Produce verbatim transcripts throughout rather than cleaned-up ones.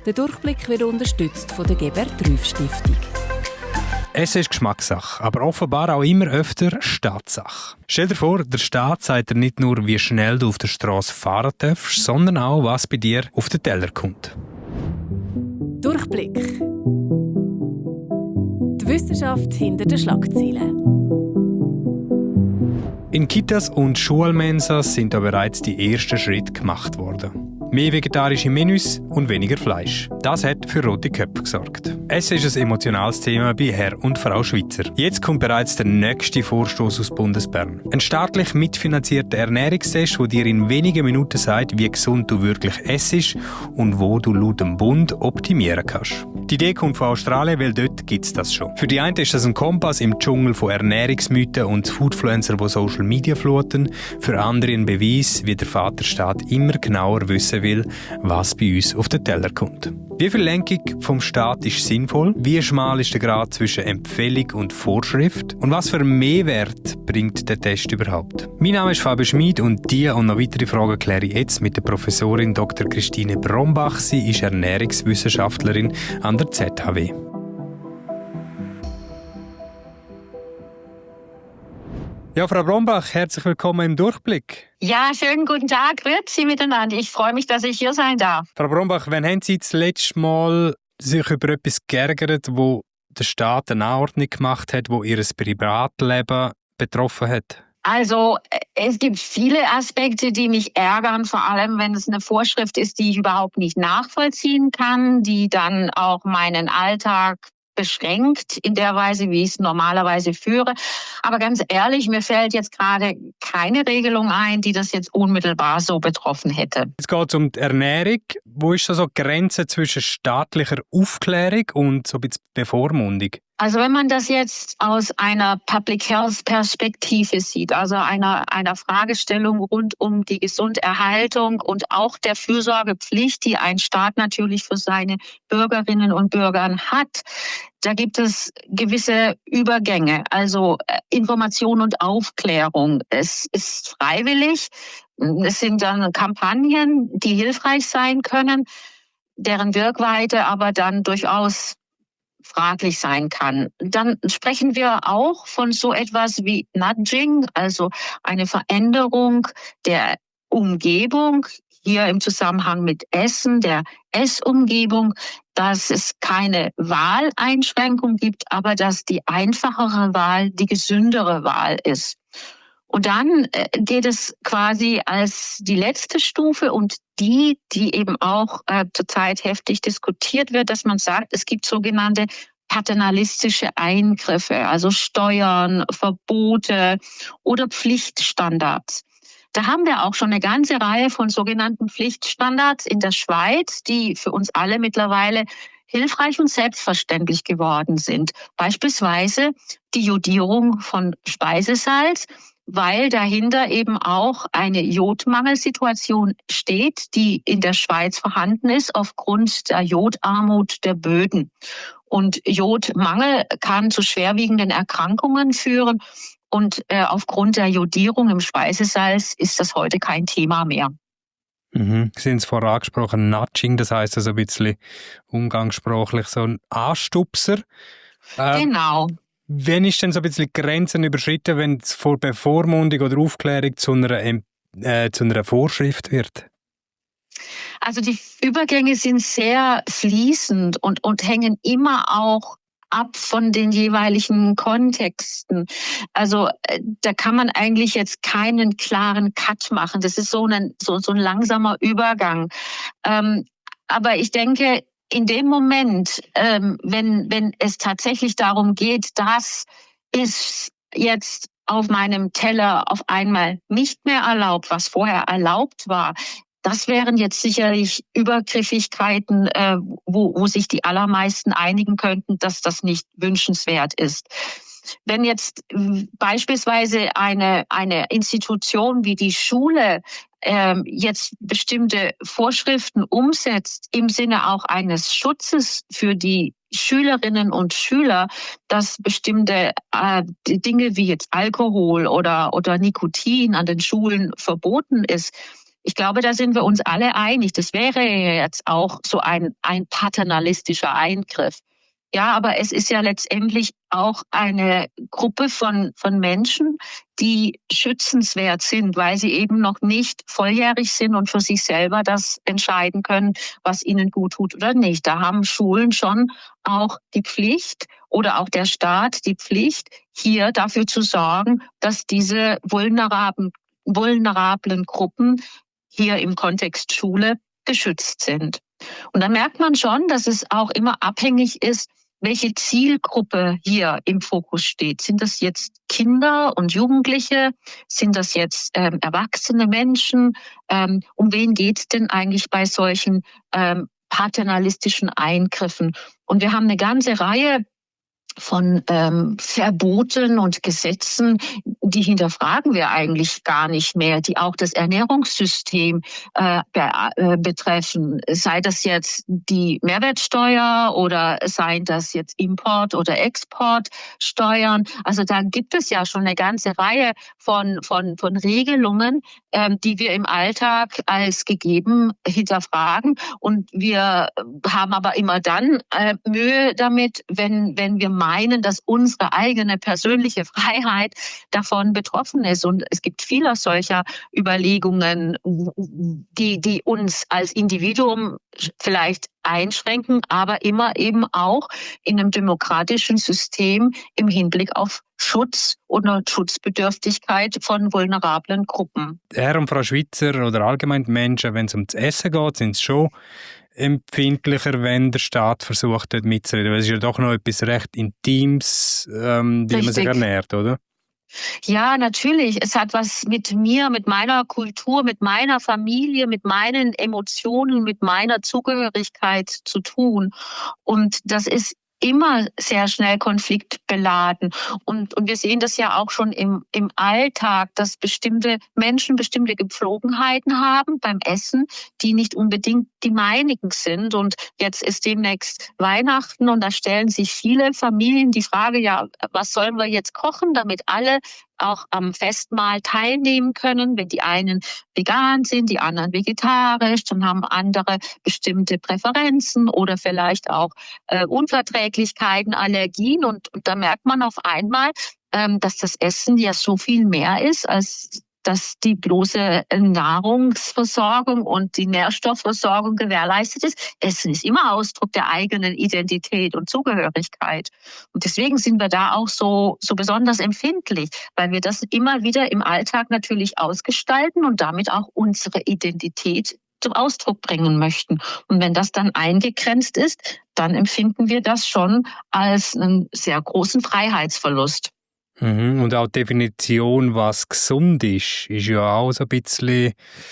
Der Durchblick wird unterstützt von der Gebert-Rüff-Stiftung. Essen ist Geschmackssache, aber offenbar auch immer öfter Staatssache. Stell dir vor, der Staat sagt dir nicht nur, wie schnell du auf der Straße fahren darfst, sondern auch, was bei dir auf den Teller kommt. Durchblick. Die Wissenschaft hinter den Schlagzeilen. In Kitas und Schulmensas sind da bereits die ersten Schritte gemacht worden. Mehr vegetarische Menüs und weniger Fleisch. Das hat für rote Köpfe gesorgt. Essen ist ein emotionales Thema bei Herr und Frau Schweizer. Jetzt kommt bereits der nächste Vorstoß aus Bundesbern. Ein staatlich mitfinanzierter Ernährungstest, der dir in wenigen Minuten sagt, wie gesund du wirklich essst und wo du laut dem Bund optimieren kannst. Die Idee kommt von Australien, weil dort gibt es das schon. Für die einen ist das ein Kompass im Dschungel von Ernährungsmythen und Foodfluencer, die Social Media fluten. Für andere ein Beweis, wie der Vaterstaat immer genauer wissen will, was bei uns auf den Teller kommt. Wie viel Lenkung vom Staat ist sinnvoll? Wie schmal ist der Grad zwischen Empfehlung und Vorschrift? Und was für einen Mehrwert bringt der Test überhaupt? Mein Name ist Fabio Schmid und diese und noch weitere Fragen kläre ich jetzt mit der Professorin Doktor Christine Brombach. Sie ist Ernährungswissenschaftlerin an der Z H W. Ja, Frau Brombach, herzlich willkommen im Durchblick. Ja, schönen guten Tag, grüezi miteinander. Ich freue mich, dass ich hier sein darf. Frau Brombach, wann haben Sie das letzte Mal sich über etwas geärgert, wo der Staat eine Anordnung gemacht hat, wo Ihr Privatleben betroffen hat? Also, es gibt viele Aspekte, die mich ärgern, vor allem wenn es eine Vorschrift ist, die ich überhaupt nicht nachvollziehen kann, die dann auch meinen Alltag beschränkt in der Weise, wie ich es normalerweise führe. Aber ganz ehrlich, mir fällt jetzt gerade keine Regelung ein, die das jetzt unmittelbar so betroffen hätte. Jetzt geht es um die Ernährung. Wo ist da so die Grenze zwischen staatlicher Aufklärung und so ein bisschen Bevormundung? Also wenn man das jetzt aus einer Public Health Perspektive sieht, also einer, einer Fragestellung rund um die Gesunderhaltung und auch der Fürsorgepflicht, die ein Staat natürlich für seine Bürgerinnen und Bürger hat, da gibt es gewisse Übergänge, also Information und Aufklärung. Es ist freiwillig, es sind dann Kampagnen, die hilfreich sein können, deren Wirkweite aber dann durchaus fraglich sein kann. Dann sprechen wir auch von so etwas wie Nudging, also eine Veränderung der Umgebung, hier im Zusammenhang mit Essen, der Essumgebung, dass es keine Wahleinschränkung gibt, aber dass die einfachere Wahl die gesündere Wahl ist. Und dann geht es quasi als die letzte Stufe und die, die eben auch äh, zurzeit heftig diskutiert wird, dass man sagt, es gibt sogenannte paternalistische Eingriffe, also Steuern, Verbote oder Pflichtstandards. Da haben wir auch schon eine ganze Reihe von sogenannten Pflichtstandards in der Schweiz, die für uns alle mittlerweile hilfreich und selbstverständlich geworden sind. Beispielsweise die Jodierung von Speisesalz, weil dahinter eben auch eine Jodmangelsituation steht, die in der Schweiz vorhanden ist aufgrund der Jodarmut der Böden. Und Jodmangel kann zu schwerwiegenden Erkrankungen führen. Und äh, aufgrund der Jodierung im Speisesalz ist das heute kein Thema mehr. Mhm. Sie haben es vorher angesprochen, Nudging, das heisst also ein bisschen umgangssprachlich so ein Anstupser. Äh, genau. Wann ist denn so ein bisschen die Grenzen überschritten, wenn es vor Bevormundung oder Aufklärung zu einer, äh, zu einer Vorschrift wird? Also die Übergänge sind sehr fließend und, und hängen immer auch ab von den jeweiligen Kontexten. Also äh, da kann man eigentlich jetzt keinen klaren Cut machen. Das ist so ein, so, so ein langsamer Übergang. Ähm, aber ich denke, in dem Moment, ähm, wenn, wenn es tatsächlich darum geht, dass es jetzt auf meinem Teller auf einmal nicht mehr erlaubt, was vorher erlaubt war, das wären jetzt sicherlich Übergriffigkeiten, äh, wo, wo sich die allermeisten einigen könnten, dass das nicht wünschenswert ist. Wenn jetzt beispielsweise eine, eine Institution wie die Schule ähm, jetzt bestimmte Vorschriften umsetzt, im Sinne auch eines Schutzes für die Schülerinnen und Schüler, dass bestimmte äh, Dinge wie jetzt Alkohol oder, oder Nikotin an den Schulen verboten ist, Ich glaube, da sind wir uns alle einig. Das wäre jetzt auch so ein, ein paternalistischer Eingriff. Ja, aber es ist ja letztendlich auch eine Gruppe von, von Menschen, die schützenswert sind, weil sie eben noch nicht volljährig sind und für sich selber das entscheiden können, was ihnen gut tut oder nicht. Da haben Schulen schon auch die Pflicht oder auch der Staat die Pflicht, hier dafür zu sorgen, dass diese vulnerablen, vulnerablen Gruppen hier im Kontext Schule geschützt sind. Und da merkt man schon, dass es auch immer abhängig ist, welche Zielgruppe hier im Fokus steht. Sind das jetzt Kinder und Jugendliche? Sind das jetzt ähm, erwachsene Menschen? Ähm, um wen geht es denn eigentlich bei solchen ähm, paternalistischen Eingriffen? Und wir haben eine ganze Reihe von ähm, Verboten und Gesetzen, die hinterfragen wir eigentlich gar nicht mehr, die auch das Ernährungssystem äh, be äh, betreffen. Sei das jetzt die Mehrwertsteuer oder seien das jetzt Import- oder Exportsteuern. Also da gibt es ja schon eine ganze Reihe von, von, von Regelungen, ähm, die wir im Alltag als gegeben hinterfragen. Und wir haben aber immer dann äh, Mühe damit, wenn, wenn wir meinen, dass unsere eigene persönliche Freiheit davon betroffen ist. Und es gibt viele solcher Überlegungen, die, die uns als Individuum vielleicht einschränken, aber immer eben auch in einem demokratischen System im Hinblick auf Schutz oder Schutzbedürftigkeit von vulnerablen Gruppen. Herr und Frau Schweizer oder allgemein die Menschen, wenn es um das Essen geht, sind es schon empfindlicher, wenn der Staat versucht, dort mitzureden. Weil es ist ja doch noch etwas recht Intimes, ähm, wie man sich ernährt, oder? Ja, natürlich. Es hat was mit mir, mit meiner Kultur, mit meiner Familie, mit meinen Emotionen, mit meiner Zugehörigkeit zu tun. Und das ist immer sehr schnell konfliktbeladen. Und, und wir sehen das ja auch schon im, im Alltag, dass bestimmte Menschen bestimmte Gepflogenheiten haben beim Essen, die nicht unbedingt die meinigen sind. Und jetzt ist demnächst Weihnachten und da stellen sich viele Familien die Frage, ja, was sollen wir jetzt kochen, damit alle auch am Festmahl teilnehmen können. Wenn die einen vegan sind, die anderen vegetarisch, dann haben andere bestimmte Präferenzen oder vielleicht auch äh, Unverträglichkeiten, Allergien. Und, und da merkt man auf einmal, ähm, dass das Essen ja so viel mehr ist als dass die bloße Nahrungsversorgung und die Nährstoffversorgung gewährleistet ist. Essen ist immer Ausdruck der eigenen Identität und Zugehörigkeit. Und deswegen sind wir da auch so, so besonders empfindlich, weil wir das immer wieder im Alltag natürlich ausgestalten und damit auch unsere Identität zum Ausdruck bringen möchten. Und wenn das dann eingegrenzt ist, dann empfinden wir das schon als einen sehr großen Freiheitsverlust. Mhm. Und auch die Definition, was gesund ist, ist ja auch so ein bisschen,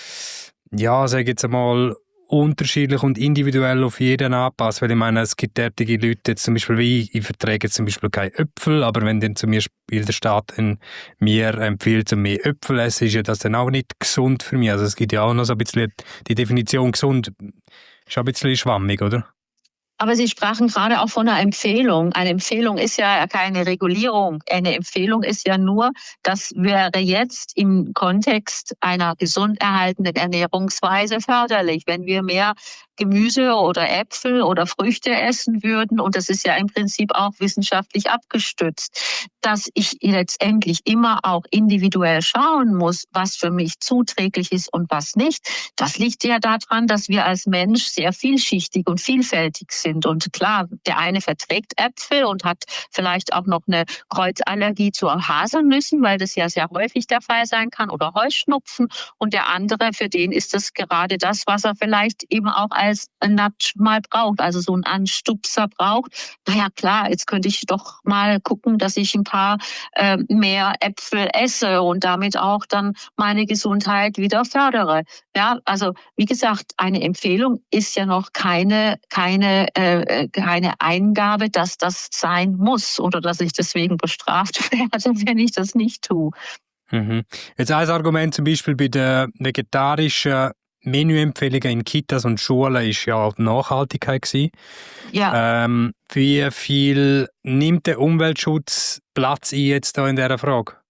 ja, sage ich jetzt einmal, unterschiedlich und individuell auf jeden angepasst. Weil ich meine, es gibt derartige Leute, jetzt zum Beispiel wie ich, ich verträge zum Beispiel keine Äpfel, aber wenn dann zum Beispiel der Staat mir empfiehlt, mehr Äpfel essen, ist ja das dann auch nicht gesund für mich. Also es gibt ja auch noch so ein bisschen, die Definition gesund ist auch ein bisschen schwammig, oder? Aber Sie sprachen gerade auch von einer Empfehlung. Eine Empfehlung ist ja keine Regulierung. Eine Empfehlung ist ja nur, das wäre jetzt im Kontext einer gesund erhaltenen Ernährungsweise förderlich. Wenn wir mehr Gemüse oder Äpfel oder Früchte essen würden, und das ist ja im Prinzip auch wissenschaftlich abgestützt, dass ich letztendlich immer auch individuell schauen muss, was für mich zuträglich ist und was nicht. Das liegt ja daran, dass wir als Mensch sehr vielschichtig und vielfältig sind. Und klar, der eine verträgt Äpfel und hat vielleicht auch noch eine Kreuzallergie zu Haselnüssen, weil das ja sehr häufig der Fall sein kann, oder Heuschnupfen. Und der andere, für den ist das gerade das, was er vielleicht eben auch als Nudge mal braucht, also so einen Anstupser braucht. Naja, klar, jetzt könnte ich doch mal gucken, dass ich ein paar äh, mehr Äpfel esse und damit auch dann meine Gesundheit wieder fördere. Ja, also wie gesagt, eine Empfehlung ist ja noch keine keine äh, keine Eingabe, dass das sein muss oder dass ich deswegen bestraft werde, wenn ich das nicht tue. Mhm. Jetzt ein Argument zum Beispiel bei den vegetarischen Menüempfehlungen in Kitas und Schulen ist ja auch die Nachhaltigkeit gewesen. Ja. Ähm, wie viel nimmt der Umweltschutz Platz ein jetzt da in dieser Frage?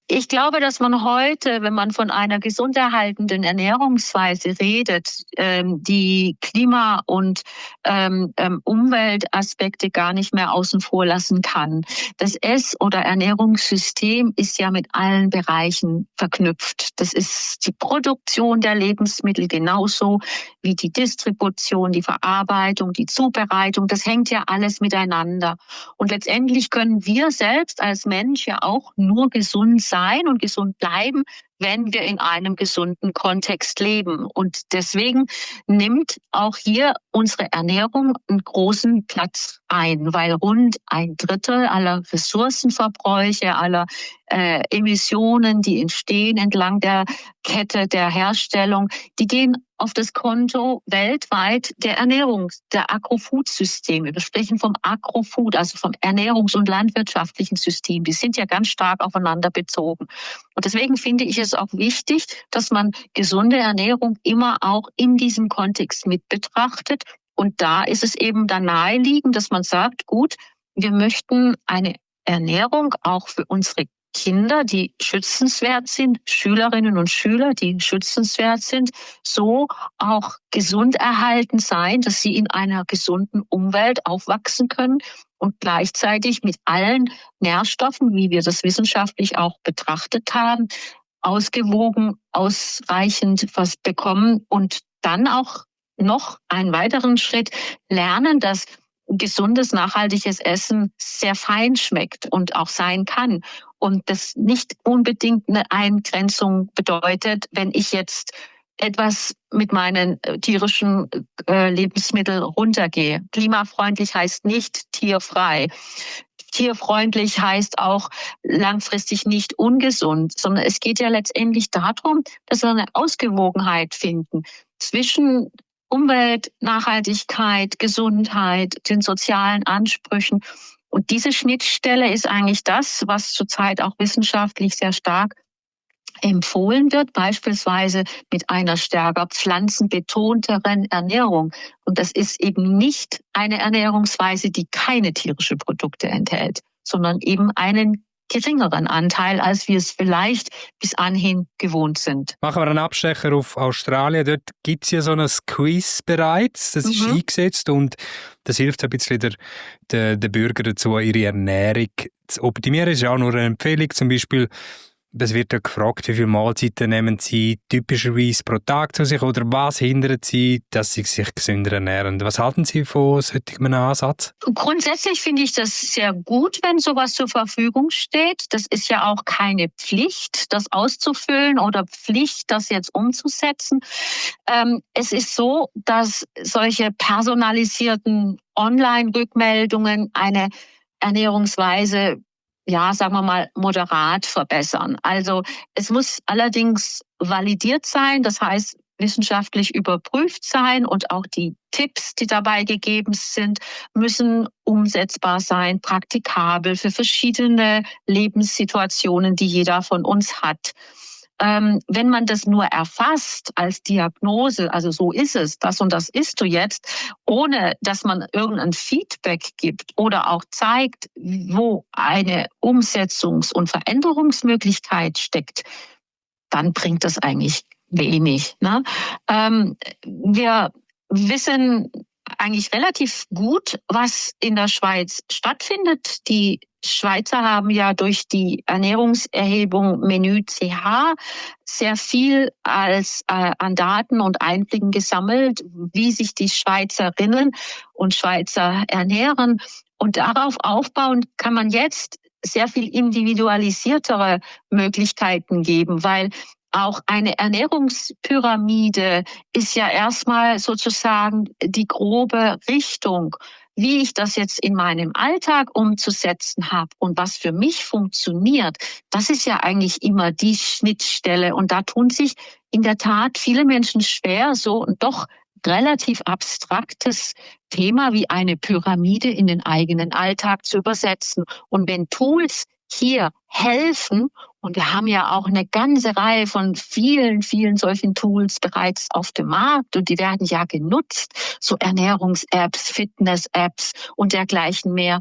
Ich glaube, dass man heute, wenn man von einer gesund erhaltenden Ernährungsweise redet, ähm, die Klima- und ähm, ähm, Umweltaspekte gar nicht mehr außen vor lassen kann. Das Ess- oder Ernährungssystem ist ja mit allen Bereichen verknüpft. Das ist die Produktion der Lebensmittel genauso wie die Distribution, die Verarbeitung, die Zubereitung. Das hängt ja alles miteinander. Und letztendlich können wir selbst als Mensch ja auch nur gesund sein sein und gesund bleiben, wenn wir in einem gesunden Kontext leben. Und deswegen nimmt auch hier unsere Ernährung einen großen Platz ein, weil rund ein Drittel aller Ressourcenverbräuche, aller äh, Emissionen, die entstehen entlang der Kette der Herstellung, die gehen auf das Konto weltweit der Ernährung, der Agrofood-Systeme. Wir sprechen vom Agrofood, also vom Ernährungs- und landwirtschaftlichen System. Die sind ja ganz stark aufeinander bezogen. Und deswegen finde ich es auch wichtig, dass man gesunde Ernährung immer auch in diesem Kontext mit betrachtet. Und da ist es eben dann naheliegend, dass man sagt, gut, wir möchten eine Ernährung auch für unsere Kinder, die schützenswert sind, Schülerinnen und Schüler, die schützenswert sind, so auch gesund erhalten sein, dass sie in einer gesunden Umwelt aufwachsen können und gleichzeitig mit allen Nährstoffen, wie wir das wissenschaftlich auch betrachtet haben, ausgewogen, ausreichend was bekommen und dann auch noch einen weiteren Schritt lernen, dass gesundes, nachhaltiges Essen sehr fein schmeckt und auch sein kann. Und das nicht unbedingt eine Eingrenzung bedeutet, wenn ich jetzt etwas mit meinen tierischen äh, Lebensmitteln runtergehe. Klimafreundlich heißt nicht tierfrei. Tierfreundlich heißt auch langfristig nicht ungesund, sondern es geht ja letztendlich darum, dass wir eine Ausgewogenheit finden zwischen Umwelt, Nachhaltigkeit, Gesundheit, den sozialen Ansprüchen. Und diese Schnittstelle ist eigentlich das, was zurzeit auch wissenschaftlich sehr stark empfohlen wird, beispielsweise mit einer stärker pflanzenbetonteren Ernährung. Und das ist eben nicht eine Ernährungsweise, die keine tierischen Produkte enthält, sondern eben einen geringeren Anteil, als wir es vielleicht bis anhin gewohnt sind. Machen wir einen Abstecher auf Australien. Dort gibt es ja so ein Quiz bereits. Das ist mhm. eingesetzt und das hilft ein bisschen der, der, der Bürger dazu, ihre Ernährung zu optimieren. Das ist auch nur eine Empfehlung. Zum Beispiel, es wird ja gefragt, wie viele Mahlzeiten nehmen Sie typischerweise pro Tag zu sich oder was hindert Sie, dass Sie sich gesünder ernähren? Was halten Sie von solchem Ansatz? Grundsätzlich finde ich das sehr gut, wenn sowas zur Verfügung steht. Das ist ja auch keine Pflicht, das auszufüllen oder Pflicht, das jetzt umzusetzen. Ähm, es ist so, dass solche personalisierten Online-Rückmeldungen eine Ernährungsweise ja, sagen wir mal, moderat verbessern. Also es muss allerdings validiert sein, das heißt wissenschaftlich überprüft sein und auch die Tipps, die dabei gegeben sind, müssen umsetzbar sein, praktikabel für verschiedene Lebenssituationen, die jeder von uns hat. Ähm, wenn man das nur erfasst als Diagnose, also so ist es, das und das isst du jetzt, ohne dass man irgendein Feedback gibt oder auch zeigt, wo eine Umsetzungs- und Veränderungsmöglichkeit steckt, dann bringt das eigentlich wenig. Ne? Ähm, wir wissen eigentlich relativ gut, was in der Schweiz stattfindet. Die Schweizer haben ja durch die Ernährungserhebung Menü C H sehr viel als äh, an Daten und Einblicken gesammelt, wie sich die Schweizerinnen und Schweizer ernähren. Und darauf aufbauend kann man jetzt sehr viel individualisiertere Möglichkeiten geben, weil auch eine Ernährungspyramide ist ja erstmal sozusagen die grobe Richtung, wie ich das jetzt in meinem Alltag umzusetzen habe und was für mich funktioniert. Das ist ja eigentlich immer die Schnittstelle. Und da tun sich in der Tat viele Menschen schwer, so ein doch relativ abstraktes Thema wie eine Pyramide in den eigenen Alltag zu übersetzen. Und wenn Tools hier helfen, und wir haben ja auch eine ganze Reihe von vielen, vielen solchen Tools bereits auf dem Markt und die werden ja genutzt, so Ernährungs-Apps, Fitness-Apps und dergleichen mehr.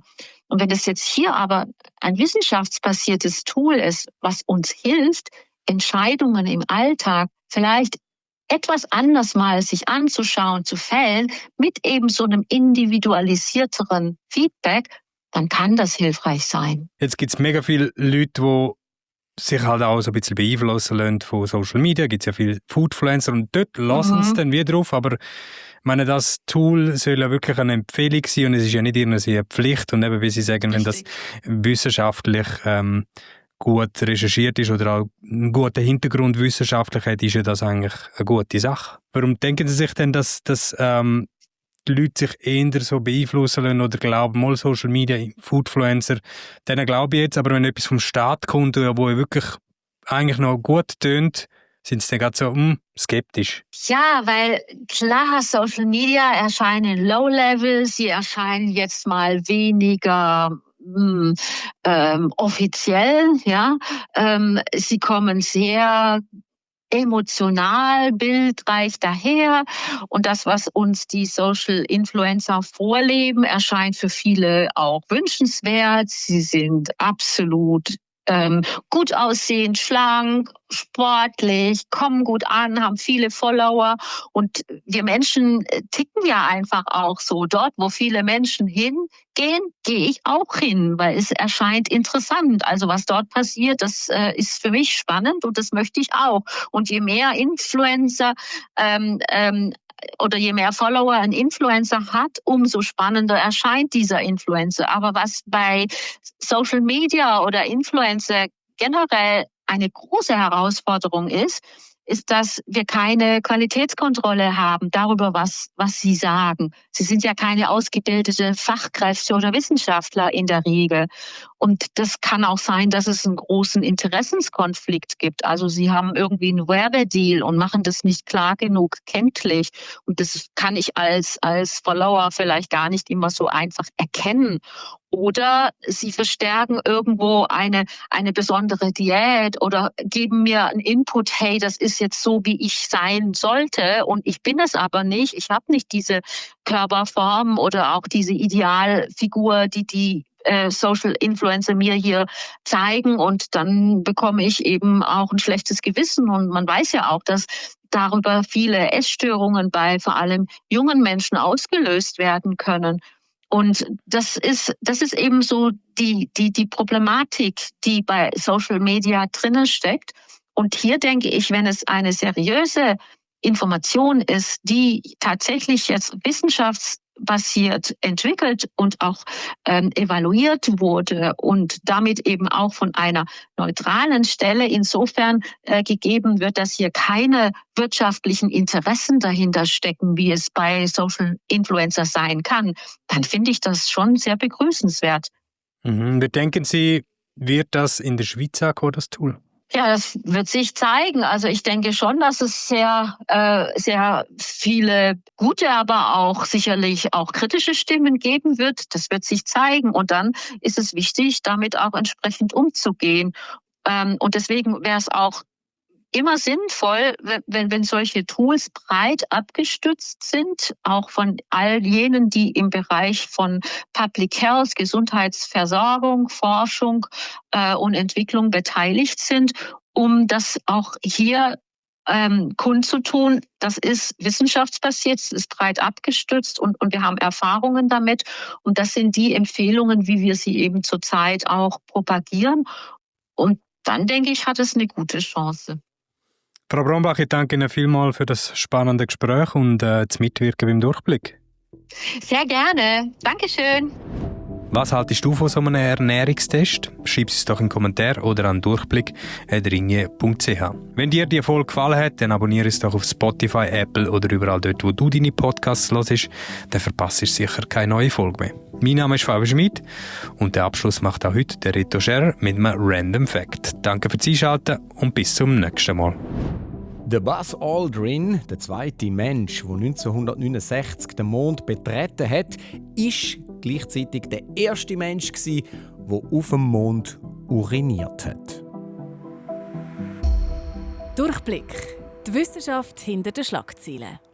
Und wenn das jetzt hier aber ein wissenschaftsbasiertes Tool ist, was uns hilft, Entscheidungen im Alltag vielleicht etwas anders mal sich anzuschauen, zu fällen, mit eben so einem individualisierteren Feedback, dann kann das hilfreich sein. Jetzt gibt es mega viele Leute, die sich halt auch so ein bisschen beeinflussen lassen von Social Media. Es gibt ja viele Foodfluencer und dort lassen sie mhm. dann wieder drauf. Aber ich meine, das Tool soll ja wirklich eine Empfehlung sein und es ist ja nicht irgendwie eine Pflicht. Und eben, wie Sie sagen, wenn das wissenschaftlich ähm, gut recherchiert ist oder auch einen guten Hintergrund wissenschaftlich hat, ist ja das eigentlich eine gute Sache. Warum denken Sie sich denn, dass, dass ähm, die Leute sich eher so beeinflussen lassen oder glauben, mal Social Media, Foodfluencer, denen glaube ich jetzt, aber wenn etwas vom Staat kommt, wo wirklich eigentlich noch gut tönt, sind sie dann gerade so hm, skeptisch. Ja, weil klar, Social Media erscheinen Low-Level, sie erscheinen jetzt mal weniger mh, ähm, offiziell, ja, ähm, sie kommen sehr emotional, bildreich daher. Und das, was uns die Social Influencer vorleben, erscheint für viele auch wünschenswert. Sie sind absolut ähm, gut aussehend, schlank, sportlich, kommen gut an, haben viele Follower. Und wir Menschen ticken ja einfach auch so. Dort, wo viele Menschen hingehen, gehe ich auch hin, weil es erscheint interessant. Also was dort passiert, das äh, ist für mich spannend und das möchte ich auch. Und je mehr Influencer ähm, ähm, oder je mehr Follower ein Influencer hat, umso spannender erscheint dieser Influencer. Aber was bei Social Media oder Influencer generell eine große Herausforderung ist, ist, dass wir keine Qualitätskontrolle haben darüber, was, was sie sagen. Sie sind ja keine ausgebildete Fachkräfte oder Wissenschaftler in der Regel. Und das kann auch sein, dass es einen großen Interessenskonflikt gibt. Also sie haben irgendwie einen Werbedeal und machen das nicht klar genug kenntlich. Und das kann ich als, als Follower vielleicht gar nicht immer so einfach erkennen. Oder sie verstärken irgendwo eine, eine besondere Diät oder geben mir einen Input, hey, das ist jetzt so, wie ich sein sollte und ich bin es aber nicht. Ich habe nicht diese Körperform oder auch diese Idealfigur, die die äh, Social Influencer mir hier zeigen und dann bekomme ich eben auch ein schlechtes Gewissen und man weiß ja auch, dass darüber viele Essstörungen bei vor allem jungen Menschen ausgelöst werden können. Und das ist, das ist eben so die, die, die Problematik, die bei Social Media drinnen steckt. Und hier denke ich, wenn es eine seriöse Information ist, die tatsächlich jetzt wissenschaftsbasiert entwickelt und auch ähm, evaluiert wurde und damit eben auch von einer neutralen Stelle insofern äh, gegeben wird, dass hier keine wirtschaftlichen Interessen dahinter stecken, wie es bei Social Influencer sein kann, dann finde ich das schon sehr begrüßenswert. Mhm. Wie denken Sie, wird das in der Schweiz ankommen, das Tool? Ja, das wird sich zeigen. Also ich denke schon, dass es sehr, äh, sehr viele gute, aber auch sicherlich auch kritische Stimmen geben wird. Das wird sich zeigen. Und dann ist es wichtig, damit auch entsprechend umzugehen. Ähm, und deswegen wäre es auch immer sinnvoll, wenn, wenn solche Tools breit abgestützt sind, auch von all jenen, die im Bereich von Public Health, Gesundheitsversorgung, Forschung äh, und Entwicklung beteiligt sind, um das auch hier ähm, kundzutun. Das ist wissenschaftsbasiert, es ist breit abgestützt und, und wir haben Erfahrungen damit. Und das sind die Empfehlungen, wie wir sie eben zurzeit auch propagieren. Und dann, denke ich, hat es eine gute Chance. Frau Brombach, ich danke Ihnen vielmals für das spannende Gespräch und äh, das Mitwirken beim Durchblick. Sehr gerne. Dankeschön. Was haltest du von so einem Ernährungstest? Schreib es doch in den Kommentar oder an durchblick punkt ringe punkt c h. Wenn dir die Folge gefallen hat, dann abonniere es doch auf Spotify, Apple oder überall dort, wo du deine Podcasts hörst. Dann verpasst du sicher keine neue Folge mehr. Mein Name ist Fabian Schmid und den Abschluss macht auch heute der Reto Scherer mit einem Random Fact. Danke fürs Einschalten und bis zum nächsten Mal. Der Buzz Aldrin, der zweite Mensch, der neunzehnhundertneunundsechzig den Mond betreten hat, ist gleichzeitig der erste Mensch, der auf dem Mond uriniert hat. Durchblick. Die Wissenschaft hinter den Schlagzeilen.